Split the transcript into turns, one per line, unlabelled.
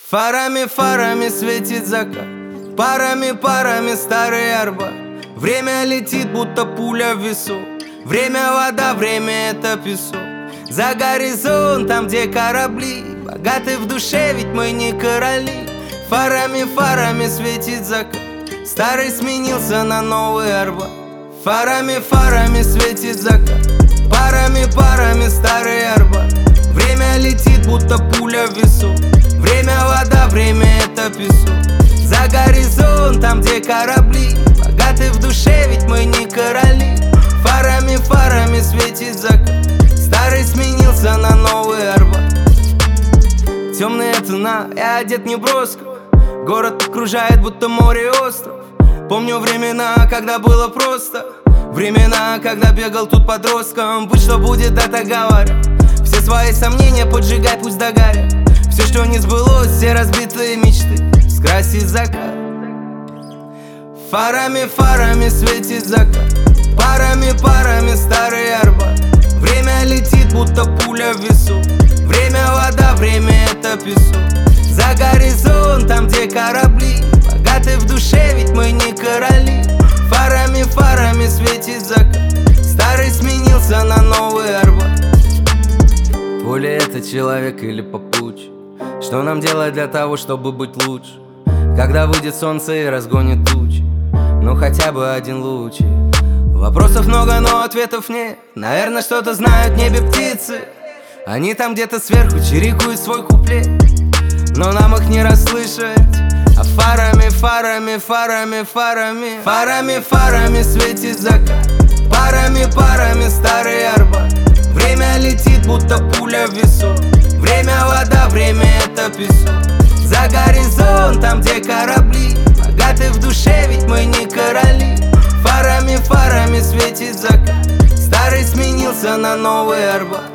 Фарами, фарами светит закат, парами, парами старый Арбат. Время летит, будто пуля в весу. Время вода, время это песок. За горизонтом, где корабли, богаты в душе, ведь мы не короли. Фарами, фарами светит закат, старый сменился на новый Арбат. Фарами, фарами светит закат, парами, парами старый Арбат. Время летит, будто пуля в весу. Время вода, время это песок. За горизонтом, где корабли, богаты в душе, ведь мы не короли. Фарами, фарами светит закат, старый сменился на новый Арбат. Темная тона, я одет не броско, город окружает, будто море и остров. Помню времена, когда было просто, времена, когда бегал тут подростком. Будь что будет, это говорят. Все свои сомнения поджигай, пусть догорят. Все, что не сбылось, все разбитые мечты скрасит закат. Фарами, фарами светит закат, парами, парами старый Арбат. Время летит, будто пуля в весу. Время вода, время это песок. За горизонтом, где корабли, богаты в душе, ведь мы не короли. Фарами, фарами светит закат, старый сменился на новый Арбат. Поле это человек или попутчик? Что нам делать для того, чтобы быть лучше? Когда выйдет солнце и разгонит тучи, ну хотя бы один лучик. Вопросов много, но ответов нет. Наверное, что-то знают в небе птицы. Они там где-то сверху чирикуют свой куплет, но нам их не расслышать. А фарами, фарами, фарами, фарами, фарами, фарами светит закат, парами, парами старый Арбат. Время летит, будто пуля в весу. Время вода, время это песок. За горизонтом, где корабли, богаты в душе, ведь мы не короли. Фарами, фарами светит закат, старый сменился на новый Арбат.